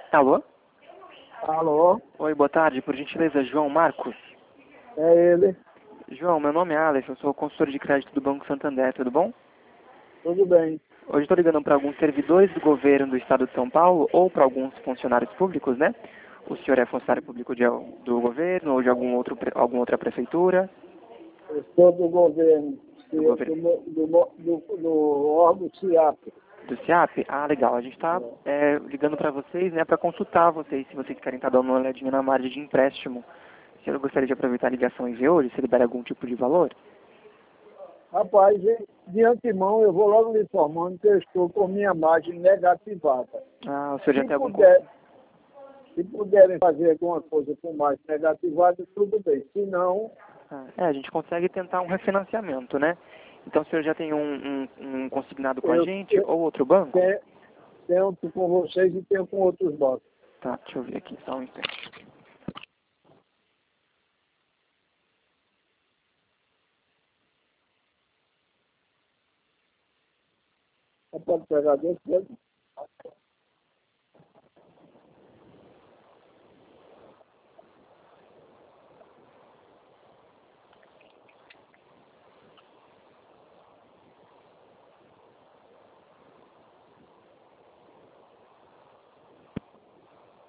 Alô? Alô, Oi, boa tarde. Por gentileza, João Marcos? é ele. João, meu nome é Alex, eu sou consultor de crédito do Banco Santander, tudo bom? Tudo bem. Hoje estou ligando para alguns servidores do governo do estado de São Paulo ou para alguns funcionários públicos, né? O senhor é funcionário público do governo ou de alguma outra prefeitura? Eu sou do governo, Do governo do órgão CIAP. do SIAP? Ah, legal. A gente está ligando para vocês, né, para consultar vocês, se vocês querem estar dando uma olhadinha na margem de empréstimo. O senhor gostaria de aproveitar a ligação e ver hoje se libera algum tipo de valor? Rapaz, de antemão eu vou logo lhe informando que eu estou com minha margem negativada. Ah, o senhor já Se tem algum... se puderem fazer alguma coisa com mais negativada, tudo bem. Se não, a gente consegue tentar um refinanciamento, né? Então o senhor já tem um consignado com a eu, gente eu ou outro banco? tenho com vocês e tenho com outros bancos. Tá, deixa eu ver aqui, só um instante. Você pode pegar desse mesmo?